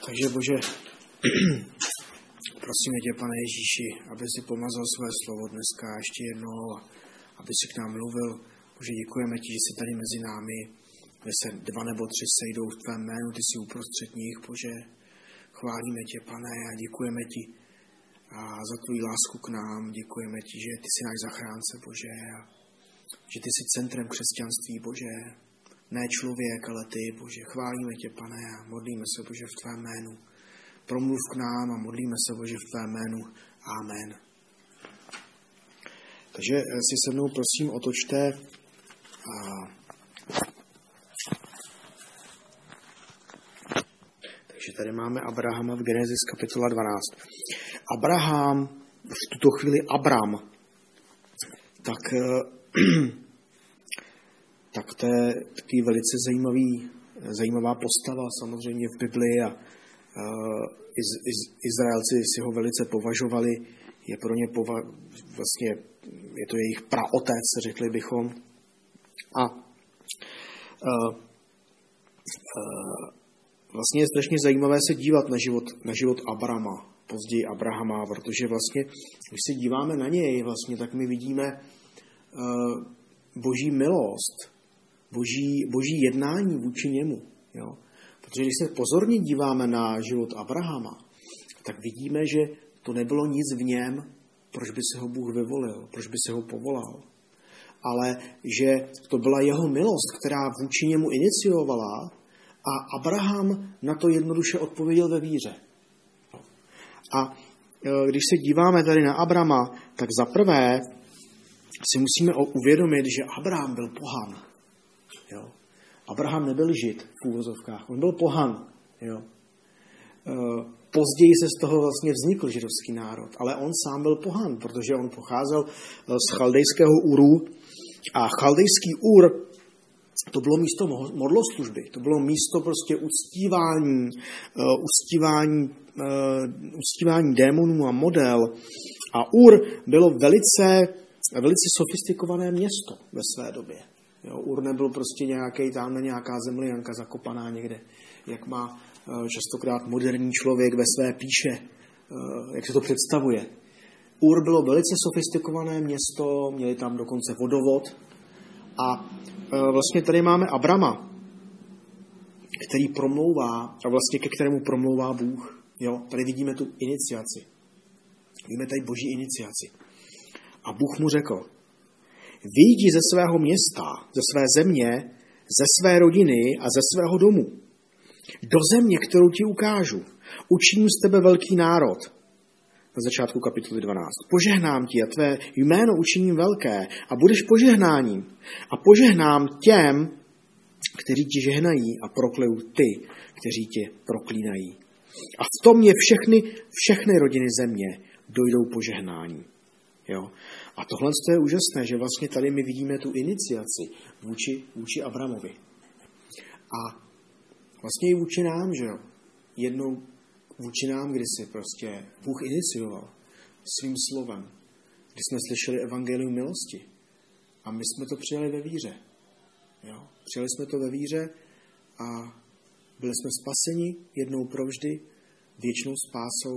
Takže Bože, prosíme tě, Pane Ježíši, aby si pomazal své slovo dneska ještě jednou, aby si k nám mluvil. Bože, děkujeme ti, že jsi tady mezi námi, kde se 2 nebo 3 sejdou v tvém jménu, ty jsi uprostřed nich, Bože. Chválíme tě, Pane, a děkujeme ti a za tvou lásku k nám. Děkujeme ti, že ty jsi náš zachránce, Bože, a že ty jsi centrem křesťanství, Bože. Ne člověk, ale ty, Bože. Chválíme tě, Pane, a modlíme se, Bože, v tvém jménu. Promluv k nám a modlíme se, Bože, v tvém jménu. Amen. Takže si se mnou, prosím, otočte Takže tady máme Abrahama v Genesis kapitola 12. Abraham, v tuto chvíli Abram, tak to je taky velice zajímavá postava samozřejmě v Biblii a Izraelci si ho velice považovali, je pro ně vlastně je to jejich praotec, řekli bychom. A vlastně je strašně zajímavé se dívat na život Abrama, později Abrahama, protože vlastně, když se díváme na něj, vlastně, tak my vidíme boží milost, boží jednání vůči němu. Jo? Protože když se pozorně díváme na život Abrahama, tak vidíme, že to nebylo nic v něm, proč by se ho Bůh vyvolil, proč by se ho povolal. Ale že to byla jeho milost, která vůči němu iniciovala a Abraham na to jednoduše odpověděl ve víře. A když se díváme tady na Abrama, tak zaprvé si musíme uvědomit, že Abraham byl pohan. Jo? Abraham nebyl žid v úvozovkách, on byl pohan. Jo? Později se z toho vlastně vznikl židovský národ, ale on sám byl pohan, protože on pocházel z chaldejského Uru a chaldejský Ur to bylo místo modloslužby, to bylo místo prostě uctívání démonů a model. A Ur bylo velice sofistikované město ve své době. Jo, Ur nebyl prostě nějaká zemljanka zakopaná někde, jak má častokrát moderní člověk ve své píše, jak se to představuje. Ur bylo velice sofistikované město, měli tam dokonce vodovod a vlastně tady máme Abrama, který promlouvá a vlastně ke kterému promlouvá Bůh. Jo, tady vidíme tu iniciaci. Vidíme tady boží iniciaci. A Bůh mu řekl, vyjdi ze svého města, ze své země, ze své rodiny a ze svého domu. Do země, kterou ti ukážu. Učiním z tebe velký národ. Na začátku kapitoly 12. Požehnám ti a tvé jméno učiním velké a budeš požehnáním. A požehnám těm, kteří ti žehnají a prokleju ty, kteří tě proklínají. A v tom je všechny rodiny země dojdou požehnání. Jo? A tohle je úžasné, že vlastně tady my vidíme tu iniciaci vůči Abramovi. A vlastně i vůči nám, že jo? Jednou vůči nám, kdy si prostě Bůh inicioval svým slovem, kdy jsme slyšeli evangelium milosti. A my jsme to přijali ve víře. Jo? Přijali jsme to ve víře a byli jsme spaseni jednou provždy, věčnou spásou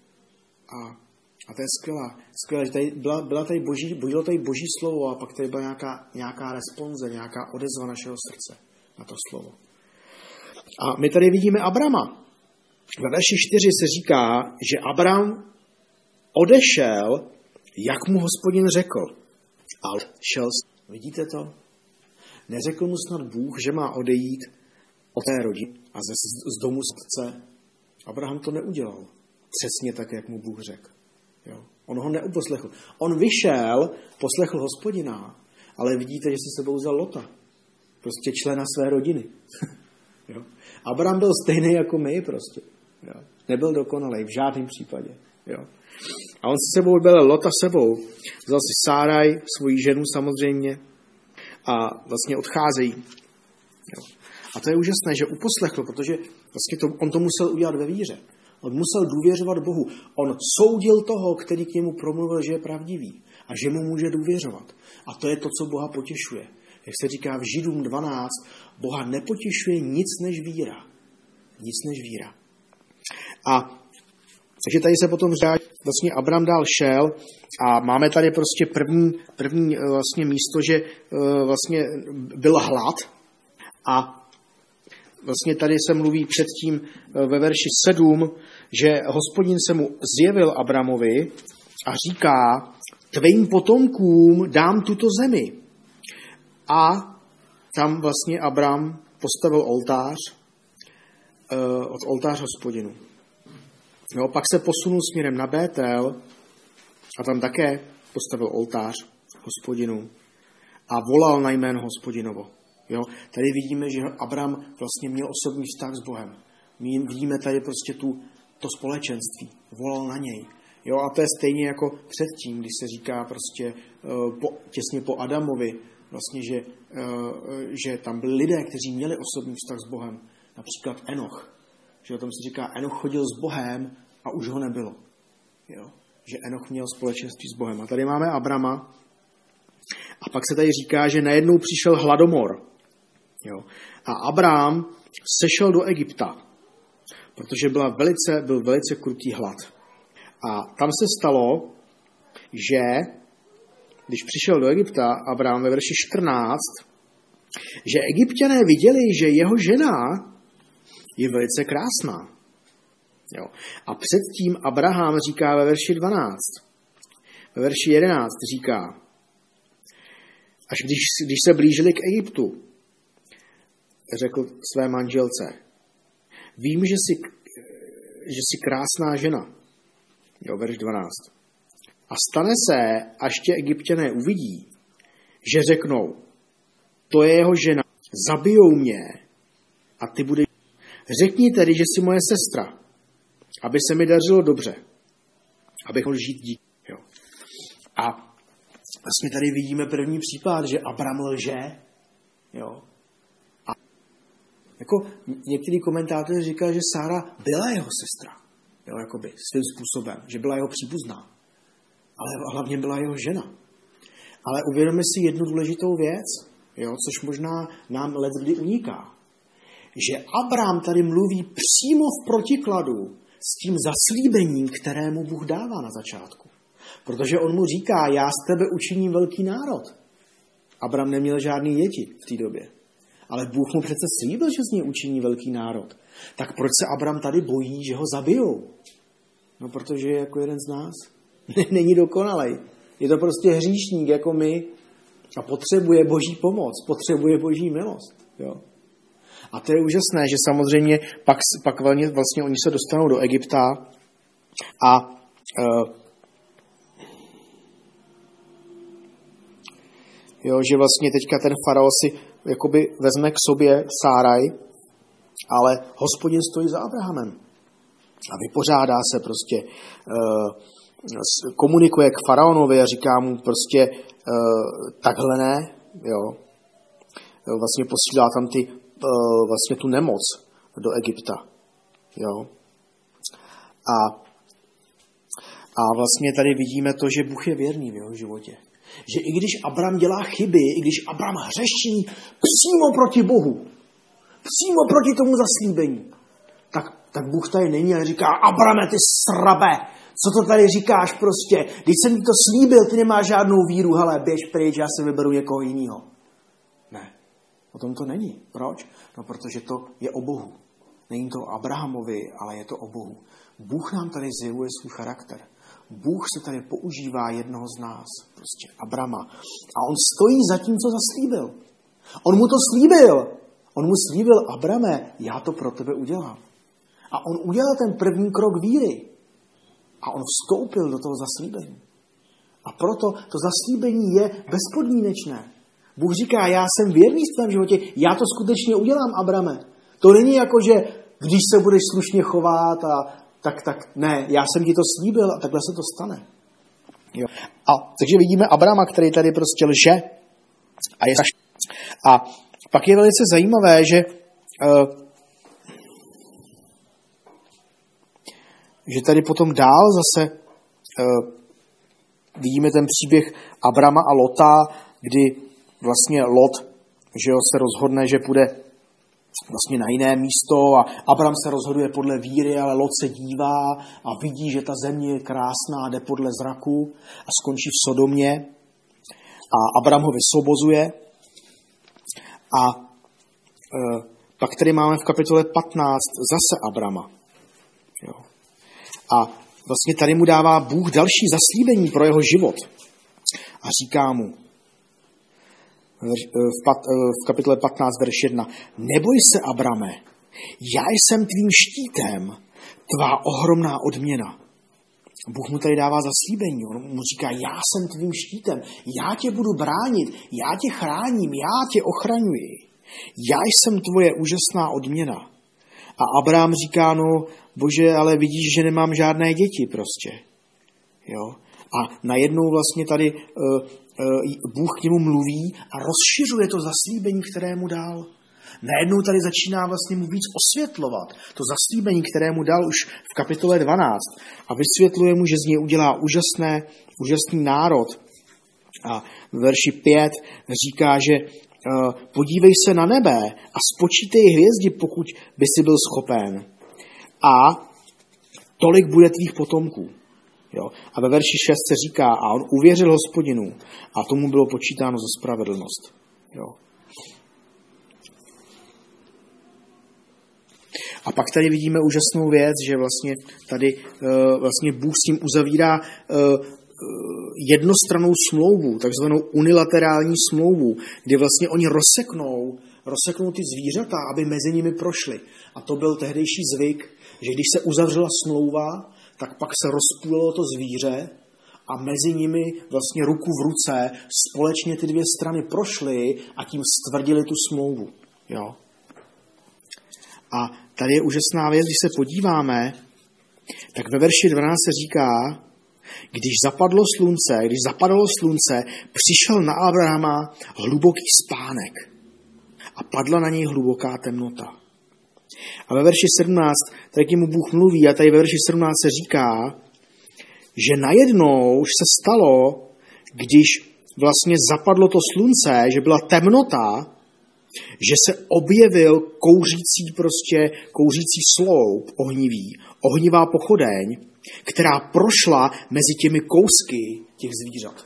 a to je skvělé, že tady bylo tady boží slovo a pak tady byla nějaká responze, nějaká odezva našeho srdce na to slovo. A my tady vidíme Abrama. Ve verši 4 se říká, že Abram odešel, jak mu Hospodin řekl. Ale šel. Vidíte to? Neřekl mu snad Bůh, že má odejít od té rodiny a z domu otce. Abraham to neudělal. Přesně tak, jak mu Bůh řekl. Jo. On ho neuposlechl. On vyšel, poslechl Hospodina, ale vidíte, že si sebou vzal Lota. Prostě člena své rodiny. Jo. Abraham byl stejný jako my prostě. Jo. Nebyl dokonalý v žádném případě. Jo. A on si sebou byl Lota sebou. Vzal si Sáraj, svoji ženu samozřejmě, a vlastně odcházejí. Jo. A to je úžasné, že uposlechl, protože vlastně on to musel udělat ve víře. On musel důvěřovat Bohu. On soudil toho, který k němu promluvil, že je pravdivý a že mu může důvěřovat. A to je to, co Boha potěšuje. Jak se říká v Židům 12, Boha nepotěšuje nic než víra. Nic než víra. Takže tady se potom říká, vlastně Abram dál šel a máme tady prostě první vlastně místo, že vlastně byl hlad a vlastně tady se mluví předtím ve verši 7, že Hospodin se mu zjevil Abramovi a říká, tvým potomkům dám tuto zemi. A tam vlastně Abram postavil oltář Hospodinu. No, pak se posunul směrem na Bétel a tam také postavil oltář Hospodinu a volal na jméno Hospodinovo. Jo? Tady vidíme, že Abram vlastně měl osobní vztah s Bohem. My vidíme tady prostě to společenství. Volal na něj. Jo? A to je stejně jako předtím, když se říká prostě těsně po Adamovi, vlastně, že tam byli lidé, kteří měli osobní vztah s Bohem. Například Enoch. Že o tom se říká, Enoch chodil s Bohem a už ho nebylo. Jo? Že Enoch měl společenství s Bohem. A tady máme Abrama. A pak se tady říká, že najednou přišel hladomor. Jo? A Abram sešel do Egypta, protože byl velice krutý hlad. A tam se stalo, že když přišel do Egypta, Abram ve verši 14, že Egypťané viděli, že jeho žena je velice krásná. Jo. A předtím Abraham říká ve verši 12. Ve verši 11 říká, až když se blížili k Egyptu, řekl své manželce, vím, že jsi krásná žena. Jo, verš 12. A stane se, až tě Egypťané uvidí, že řeknou, to je jeho žena, zabijou mě a ty budeš. Řekni tedy, že jsi moje sestra, aby se mi dařilo dobře, abych mohl žít díky. Jo. A vlastně tady vidíme první případ, že Abram lže. Jo. A jako některý komentátoři říkali, že Sára byla jeho sestra. Jo, jakoby svým způsobem, že byla jeho příbuzná. Ale hlavně byla jeho žena. Ale uvědomme si jednu důležitou věc, jo, což možná nám letkdy uniká. Že Abram tady mluví přímo v protikladu s tím zaslíbením, kterému Bůh dává na začátku. Protože on mu říká, já z tebe učiním velký národ. Abram neměl žádný děti v té době. Ale Bůh mu přece slíbil, že z něj učiní velký národ. Tak proč se Abram tady bojí, že ho zabijou? No protože je jako jeden z nás. Není dokonalej. Je to prostě hříšník jako my a potřebuje Boží pomoc, potřebuje Boží milost. Jo? A to je úžasné, že samozřejmě pak vlastně oni se dostanou do Egypta a že vlastně teďka ten faraon si jakoby vezme k sobě Sáraj, ale Hospodin stojí za Abrahamem a vypořádá se prostě, komunikuje k faraonovi a říká mu prostě takhle ne, jo. Vlastně posílá tam vlastně tu nemoc do Egypta, jo. A vlastně tady vidíme to, že Bůh je věrný v jeho životě. Že i když Abram dělá chyby, i když Abram hřeší přímo proti Bohu, přímo proti tomu zaslíbení, tak Bůh tady není a říká, Abrame, ty srabe, co to tady říkáš prostě, když jsem ti to slíbil, ty nemáš žádnou víru, hele, běž pryč, já si vyberu někoho jiného. Ne, o tom to není. Proč? No, protože to je o Bohu. Není to o Abrahamovi, ale je to o Bohu. Bůh nám tady zjevuje svůj charakter. Bůh se tady používá jednoho z nás, prostě Abrama. A on stojí za tím, co zaslíbil. On mu to slíbil. On mu slíbil, Abrame, já to pro tebe udělám. A on udělal ten první krok víry. A on vstoupil do toho zaslíbení. A proto to zaslíbení je bezpodmínečné. Bůh říká, já jsem věrný v tvém životě, já to skutečně udělám, Abrame. To není jako, že když se budeš slušně chovat tak ne, já jsem ti to slíbil a takhle se to stane. Jo. Takže vidíme Abrama, který tady prostě lže. A pak je velice zajímavé, že tady potom dál zase vidíme ten příběh Abrama a Lota, kdy vlastně Lot, že se rozhodne, že půjde vlastně na jiné místo a Abram se rozhoduje podle víry, ale Lot se dívá a vidí, že ta země je krásná, jde podle zraku a skončí v Sodomě a Abram ho vysvobozuje. A pak tady máme v kapitole 15 zase Abrama. Jo. A vlastně tady mu dává Bůh další zaslíbení pro jeho život. A říká mu v kapitole 15, verš 1, neboj se, Abrame, já jsem tvým štítem, tvá ohromná odměna. Bůh mu tady dává zaslíbení, on mu říká, já jsem tvým štítem, já tě budu bránit, já tě chráním, já tě ochraňuji. Já jsem tvoje úžasná odměna. A Abraham říká, no Bože, ale vidíš, že nemám žádné děti prostě. Jo? A najednou vlastně tady Bůh k němu mluví a rozšiřuje to zaslíbení, které mu dal. Najednou tady začíná vlastně mu víc osvětlovat to zaslíbení, které mu dal už v kapitole 12 a vysvětluje mu, že z něj udělá úžasný národ. A v verši 5 říká, že podívej se na nebe a spočítej hvězdy, pokud by si byl schopen. A tolik bude tvých potomků. Jo? A ve verši 6 se říká, a on uvěřil Hospodinu a tomu bylo počítáno za spravedlnost. Jo? A pak tady vidíme úžasnou věc, že vlastně tady vlastně Bůh s ním uzavírá jednostrannou smlouvu, takzvanou unilaterální smlouvu, kdy vlastně oni rozseknou ty zvířata, aby mezi nimi prošly. A to byl tehdejší zvyk, že když se uzavřela smlouva, tak pak se rozpůlilo to zvíře a mezi nimi vlastně ruku v ruce společně ty dvě strany prošly a tím stvrdili tu smlouvu. Jo? A tady je úžasná věc, když se podíváme, tak ve verši 12 se říká, když zapadlo slunce, přišel na Abrahama hluboký spánek a padla na něj hluboká temnota. A ve verši 17, tak mu Bůh mluví a tady ve verši 17 se říká, že najednou už se stalo, když vlastně zapadlo to slunce, že byla temnota, že se objevil kouřící sloup ohnivá pochodeň, která prošla mezi těmi kousky těch zvířat.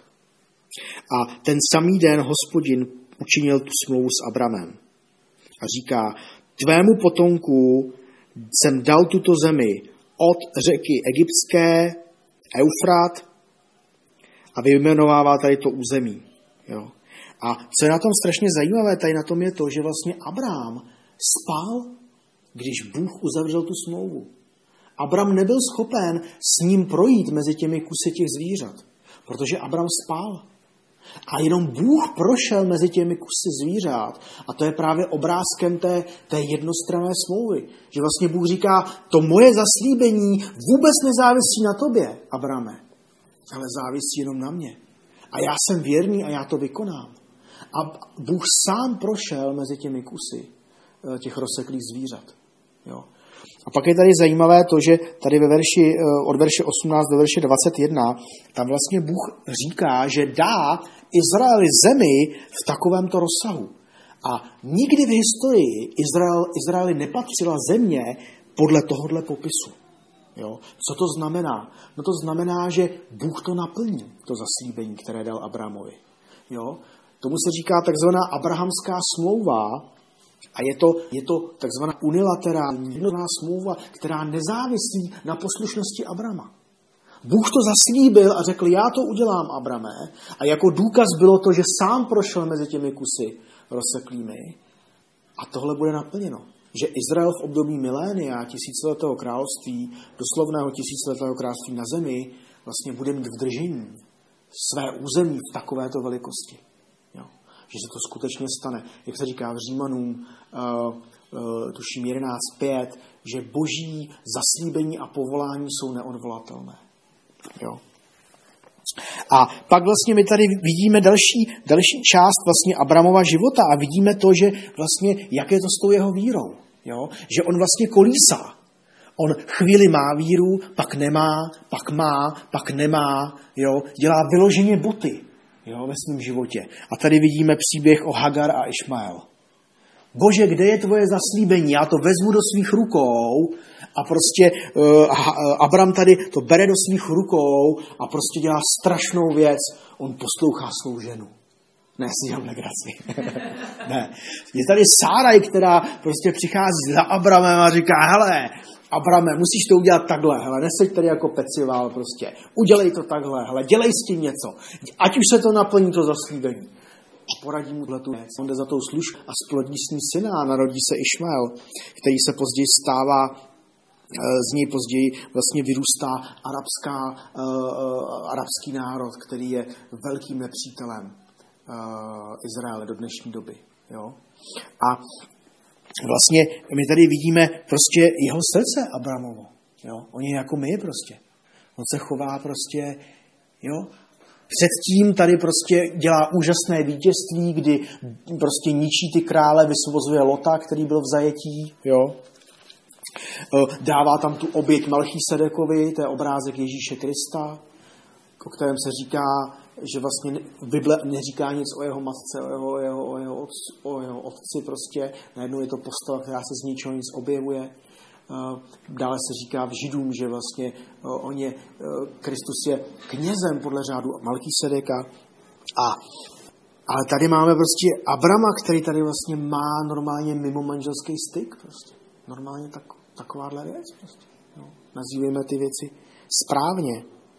A ten samý den Hospodin učinil tu smlouvu s Abramem. A říká, tvému potomku jsem dal tuto zemi od řeky egyptské, Eufrat, a vyjmenovává tady to území. Jo. A co je na tom strašně zajímavé, tady na tom je to, že vlastně Abrám spal, když Bůh uzavřel tu smlouvu. Abram nebyl schopen s ním projít mezi těmi kusy těch zvířat, protože Abram spal. A jenom Bůh prošel mezi těmi kusy zvířat. A to je právě obrázkem té jednostranné smlouvy. Že vlastně Bůh říká, to moje zaslíbení vůbec nezávisí na tobě, Abrame, ale závisí jenom na mě. A já jsem věrný a já to vykonám. A Bůh sám prošel mezi těmi kusy těch rozseklých zvířat. Jo. A pak je tady zajímavé to, že tady od verše 18 do verše 21, tam vlastně Bůh říká, že dá Izraeli zemi v takovémto rozsahu. A nikdy v historii Izraeli nepatřila země podle tohohle popisu. Jo? Co to znamená? No to znamená, že Bůh to naplní, to zaslíbení, které dal Abrahamovi. Jo? Tomu se říká takzvaná abrahamská smlouva, a je to takzvaná unilaterální smlouva, která nezávisí na poslušnosti Abrama. Bůh to zaslíbil a řekl, já to udělám, Abrame. A jako důkaz bylo to, že sám prošel mezi těmi kusy rozseklými. A tohle bude naplněno. Že Izrael v období milénia, tisíciletého království, doslovného tisíciletého království na zemi, vlastně bude mít v držení své území v takovéto velikosti. Jo. Že se to skutečně stane. Jak se říká v Římanům, tuším 11.5, že boží zaslíbení a povolání jsou neodvolatelné. Jo. A pak vlastně my tady vidíme další část vlastně Abramova života a vidíme to, že vlastně, jak je to s tou jeho vírou. Jo. Že on vlastně kolísá. On chvíli má víru, pak nemá, pak nemá. Jo. Dělá vyloženě boty, jo, ve svém životě. A tady vidíme příběh o Hagar a Išmael. Bože, kde je tvoje zaslíbení? Já to vezmu do svých rukou a prostě Abram tady to bere do svých rukou a prostě dělá strašnou věc. On poslouchá svou ženu. Ne, si dělám legraci. Ne. Je tady Sáraj, která prostě přichází za Abramem a říká, hele, Abrame, musíš to udělat takhle, hele, neseď tady jako pecivál prostě. Udělej to takhle, hele, dělej s tím něco. Ať už se to naplní, to zaslíbení. A poradí mu tu věc. On jde za tou službou a splodí s ním syna a narodí se Išmael, který se později stává, z něj později vlastně vyrůstá arabský národ, který je velkým nepřítelem Izraele do dnešní doby. Jo? A vlastně my tady vidíme prostě jeho srdce Abramovo. Jo? On je jako my prostě. On se chová prostě, jo? Předtím tady prostě dělá úžasné vítězství, kdy prostě ničí ty krále, vysvozuje Lota, který byl v zajetí, jo. Dává tam tu oběť Melchisedekovi, to je obrázek Ježíše Krista, o kterém se říká, že vlastně Bible neříká nic o jeho matce, o jeho otci prostě. Najednou je to postava, která se z ničeho nic objevuje. Dále se říká v Židům, že vlastně Kristus je knězem podle řádu Melchisedeka. Ale tady máme prostě Abrama, který tady vlastně má normálně mimo manželský styk. Prostě. Normálně takováhle věc. Prostě. No, nazývejme ty věci správně.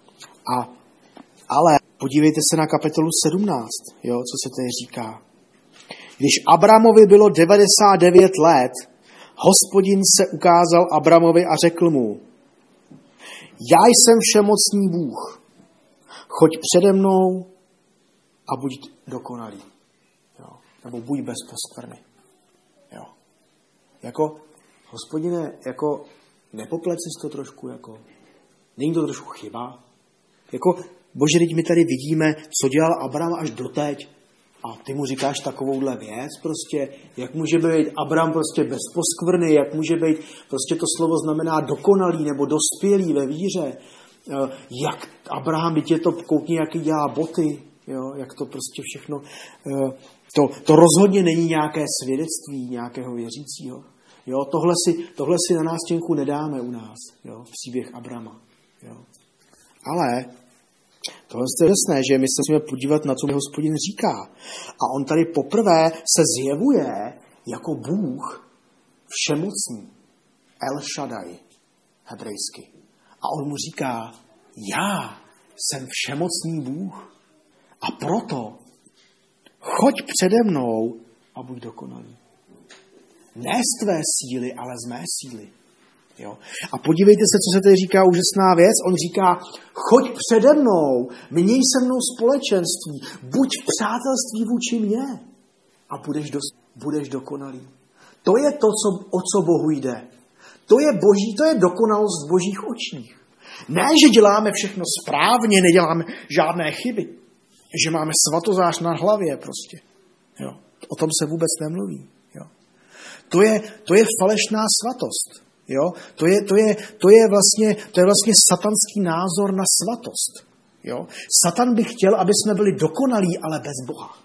Ale podívejte se na kapitolu 17, jo, co se tady říká. Když Abramovi bylo 99 let, Hospodin se ukázal Abramovi a řekl mu, já jsem všemocný Bůh, choď přede mnou a buď dokonalý. Jo. Nebo buď bez poskvrny. Jo. Jako, Hospodine, jako nepoplec jsi to trošku, jako, není to trošku chyba? Jako, Bože, teď my tady vidíme, co dělal Abram až doteď. A ty mu říkáš takovouhle věc prostě, jak může být Abram prostě bez poskvrny, jak může být, prostě to slovo znamená dokonalý nebo dospělý ve víře. Jak Abraham, teď je to koukni, jaký dělá boty, jo, jak to prostě všechno, to rozhodně není nějaké svědectví nějakého věřícího. Jo, tohle si na nástěnku nedáme u nás, jo, příběh Abrama. Jo. Ale tohle je jasné, že my se musíme podívat na co Hospodin říká. A on tady poprvé se zjevuje jako Bůh všemocný. El Shaddai, hebrejsky. A on mu říká, já jsem všemocný Bůh. A proto choď přede mnou a buď dokonalý. Ne z tvé síly, ale z mé síly. Jo. A podívejte se, co se tady říká úžasná věc. On říká, choď přede mnou, měj se mnou společenství, buď v přátelství vůči mně a budeš dokonalý. To je to, o co Bohu jde. To je boží, to je dokonalost v božích očích. Ne, že děláme všechno správně, neděláme žádné chyby. Že máme svatozář na hlavě prostě. Jo. O tom se vůbec nemluví. Jo. To je falešná svatost. Jo? To je vlastně satanský názor na svatost. Jo? Satan by chtěl, aby jsme byli dokonalí, ale bez Boha.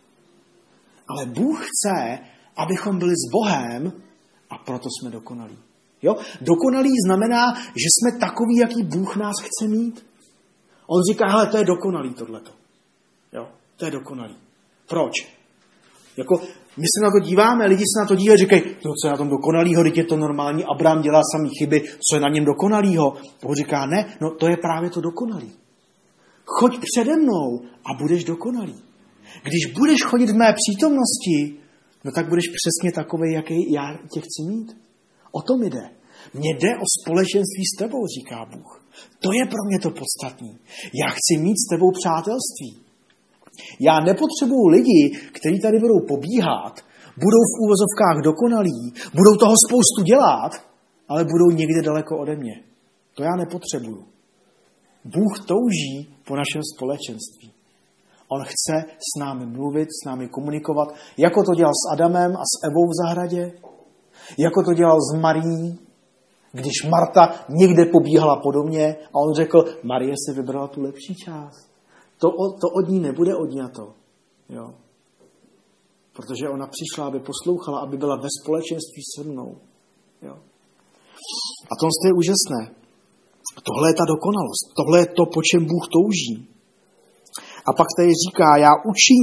Ale Bůh chce, abychom byli s Bohem a proto jsme dokonalí. Jo? Dokonalí znamená, že jsme takový, jaký Bůh nás chce mít. On říká, hele, to je dokonalý tohleto. Jo? To je dokonalý. Proč? Jako, my se na to díváme, lidi se na to dívají, říkají, co je na tom dokonalýho, teď je to normální, Abraham dělá samý chyby, co je na něm dokonalýho. Boh říká, ne, no to je právě to dokonalý. Choď přede mnou a budeš dokonalý. Když budeš chodit v mé přítomnosti, no tak budeš přesně takovej, jaký já tě chci mít. O tom jde. Mně jde o společenství s tebou, říká Bůh. To je pro mě to podstatný. Já chci mít s tebou přátelství. Já nepotřebuju lidi, kteří tady budou pobíhat, budou v úvozovkách dokonalí, budou toho spoustu dělat, ale budou někde daleko ode mě. To já nepotřebuju. Bůh touží po našem společenství. On chce s námi mluvit, s námi komunikovat, jako to dělal s Adamem a s Evou v zahradě, jako to dělal s Marií, když Marta někde pobíhala po domě a on řekl, Marie si vybrala tu lepší část. To od ní nebude odňato. Jo. Protože ona přišla, aby poslouchala, aby byla ve společenství se mnou. Jo. A to je úžasné. Tohle je ta dokonalost. Tohle je to, po čem Bůh touží. A pak tady říká, já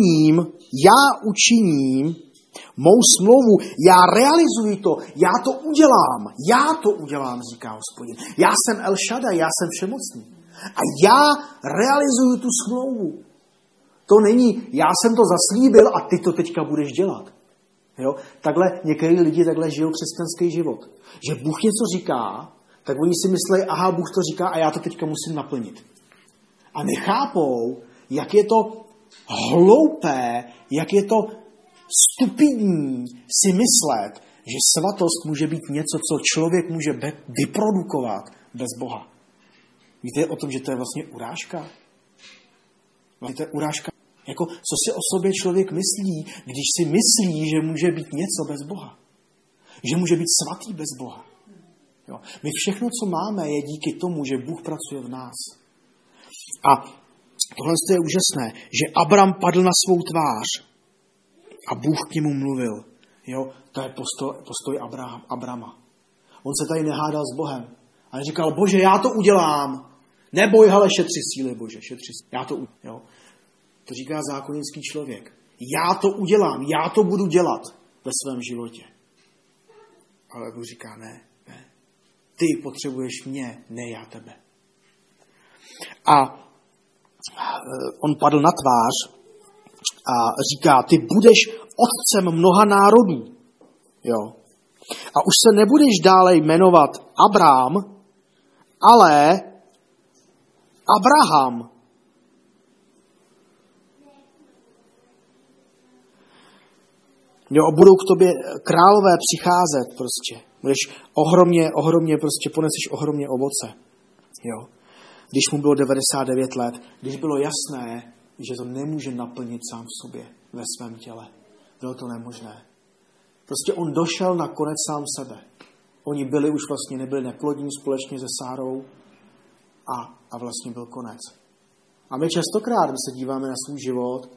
učiním mou smlouvu, já realizuji to, já to udělám, říká Hospodin. Já jsem El Shaddai, já jsem všemocný. A já realizuju tu smlouvu. To není, já jsem to zaslíbil a ty to teďka budeš dělat. Jo? Takhle některý lidi takhle žijou křesťanský život. Že Bůh něco říká, tak oni si myslí, aha, Bůh to říká a já to teďka musím naplnit. A nechápou, jak je to hloupé, jak je to stupidní si myslet, že svatost může být něco, co člověk může vyprodukovat bez Boha. Víte o tom, že to je vlastně urážka? Víte, urážka. Jako, co si o sobě člověk myslí, když si myslí, že může být něco bez Boha. Že může být svatý bez Boha. Jo. My všechno, co máme, je díky tomu, že Bůh pracuje v nás. A tohle je úžasné, že Abram padl na svou tvář a Bůh k němu mluvil. Jo, to je postoj Abrama. On se tady nehádal s Bohem. A říkal, Bože, já to udělám. Neboj, hele, šetři síly, Bože, šetři síly. Já to udělám. Jo. To říká zákonický člověk. Já to udělám, já to budu dělat ve svém životě. Ale Bůh říká, ne. Ty potřebuješ mě, ne já tebe. A on padl na tvář a říká, ty budeš otcem mnoha národů. Jo. A už se nebudeš dále jmenovat Abrám, ale Abraham. Jo, budou k tobě králové přicházet prostě. Budeš ohromně prostě poneseš ohromně ovoce. Jo. Když mu bylo 99 let, když bylo jasné, že to nemůže naplnit sám v sobě, ve svém těle. Bylo to nemožné. Prostě on došel na konec sám sebe. Oni byli už vlastně, nebyli neplodní společně se Sárou a vlastně byl konec. A my častokrát se díváme na svůj život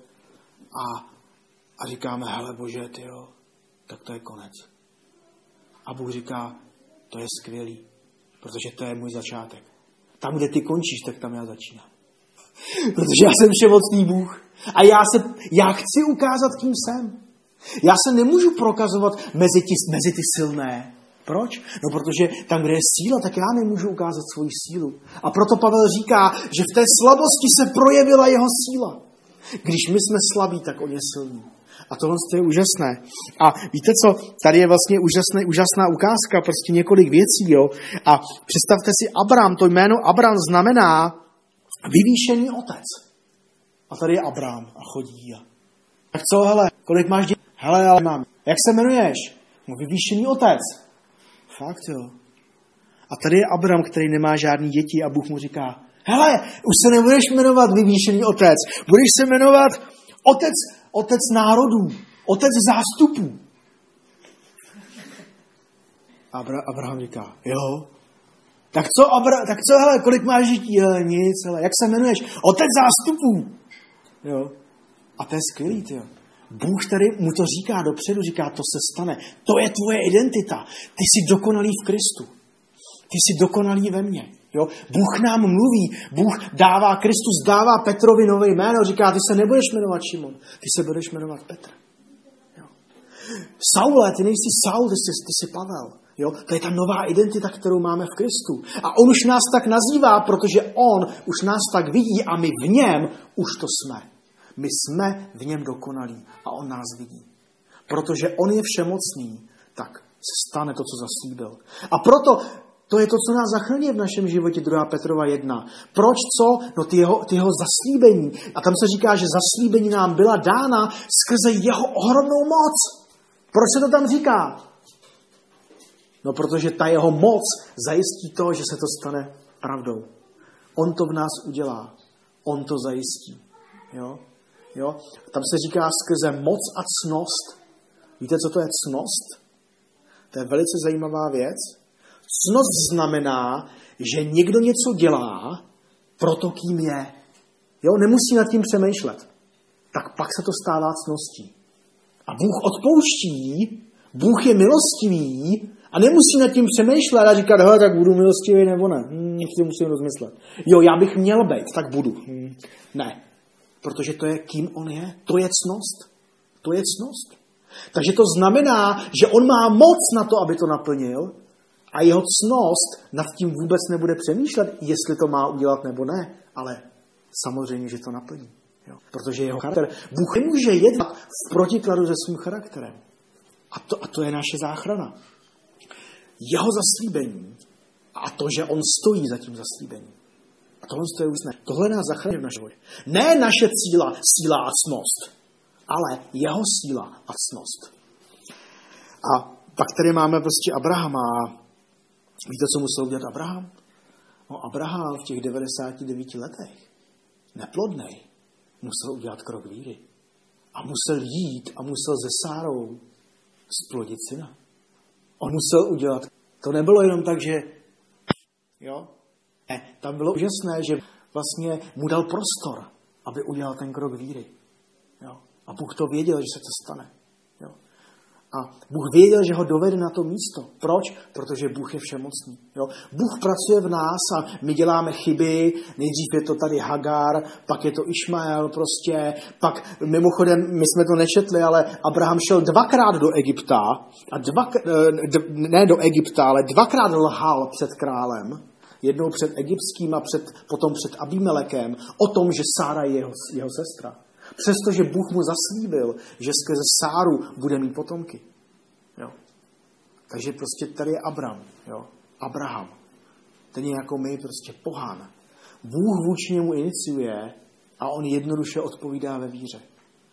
a říkáme, hele Bože, tyjo, tak to je konec. A Bůh říká, to je skvělý, protože to je můj začátek. Tam, kde ty končíš, tak tam já začínám. Protože já jsem všemocný Bůh a já chci ukázat, kým jsem. Já se nemůžu prokazovat mezi ty silné. Proč? No protože tam, kde je síla, tak já nemůžu ukázat svoji sílu. A proto Pavel říká, že v té slabosti se projevila jeho síla. Když my jsme slabí, tak on je silný. A tohle je úžasné. A víte co? Tady je vlastně úžasná ukázka, prostě několik věcí. Jo? A představte si Abram, to jméno Abram znamená vyvýšený otec. A tady je Abram a chodí. Tak co, hele, kolik máš dětí? Hele, ale mám. Jak se jmenuješ? No, vyvýšený otec. Fakt, jo. A tady je Abram, který nemá žádný děti a Bůh mu říká, hele, už se nebudeš jmenovat vyvýšený otec, budeš se jmenovat otec národů, otec zástupů. Abraham říká, jo. Tak co, hele, kolik máš dětí? Hele, nic, hele, jak se jmenuješ? Otec zástupů. Jo. A to je skvělý, jo. Bůh tady mu to říká dopředu, říká, to se stane. To je tvoje identita. Ty jsi dokonalý v Kristu. Ty jsi dokonalý ve mně. Jo? Bůh nám mluví. Kristus dává Petrovi nové jméno. Říká, ty se nebudeš jmenovat Šimon. Ty se budeš jmenovat Petr. Jo? Saule, ty nejsi Saul, ty jsi Pavel. Jo? To je ta nová identita, kterou máme v Kristu. A on už nás tak nazývá, protože on už nás tak vidí a my v něm už to jsme. My jsme v něm dokonalí a on nás vidí. Protože on je všemocný, tak se stane to, co zaslíbil. A proto to je to, co nás zachraňuje v našem životě, 2. Petrova 1. Proč co? No ty jeho zaslíbení. A tam se říká, že zaslíbení nám byla dána skrze jeho ohromnou moc. Proč se to tam říká? No protože ta jeho moc zajistí to, že se to stane pravdou. On to v nás udělá. On to zajistí. Jo? Tam se říká skrze moc a ctnost. Víte, co to je ctnost? To je velice zajímavá věc. Ctnost znamená, že někdo něco dělá proto, kým je. Jo? Nemusí nad tím přemýšlet. Tak pak se to stává ctností. A Bůh odpouští, Bůh je milostivý a nemusí nad tím přemýšlet a říkat, hele, tak budu milostivý nebo ne. Si musím rozmyslet. Jo, já bych měl být, tak budu. Ne, protože to je, kým on je. To je ctnost. To je ctnost. Takže to znamená, že on má moc na to, aby to naplnil a jeho ctnost nad tím vůbec nebude přemýšlet, jestli to má udělat nebo ne, ale samozřejmě, že to naplní. Jo. Protože jeho charakter, Bůh nemůže jednat v protikladu se svým charakterem. A to je naše záchrana. Jeho zaslíbení a to, že on stojí za tím zaslíbením. A tohle je úsné. Tohle nás zachrání v našem životě. Ne naše síla a ctnost, ale jeho síla a ctnost. A pak tady máme prostě Abrahama. Víte, co musel udělat Abraham? No, Abraham v těch 99 letech, neplodnej, musel udělat krok víry. A musel jít a musel se Sárou splodit syna. On musel udělat. To nebylo jenom tak, že jo? Ne, tam bylo úžasné, že vlastně mu dal prostor, aby udělal ten krok víry. Jo? A Bůh to věděl, že se to stane. Jo? A Bůh věděl, že ho dovede na to místo. Proč? Protože Bůh je všemocný. Jo? Bůh pracuje v nás a my děláme chyby. Nejdřív je to tady Hagar, pak je to Išmael prostě. Pak mimochodem, my jsme to nečetli, ale Abraham šel dvakrát do Egypta. A ne do Egypta, ale dvakrát lhal před králem. Jednou před egyptským a potom před Abimelekem o tom, že Sára je jeho sestra. Přestože Bůh mu zaslíbil, že skrze Sáru bude mít potomky. Jo. Takže prostě tady je Abraham. Ten je jako my, prostě pohán. Bůh vůči němu iniciuje a on jednoduše odpovídá ve víře.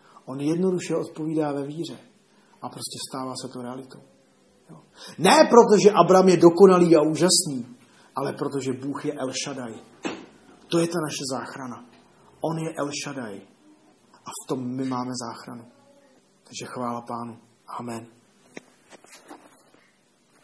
A prostě stává se to realitou. Jo. Ne protože Abraham je dokonalý a úžasný, ale protože Bůh je El Shaddai. To je ta naše záchrana. On je El Shaddai. A v tom my máme záchranu. Takže chvála Pánu. Amen.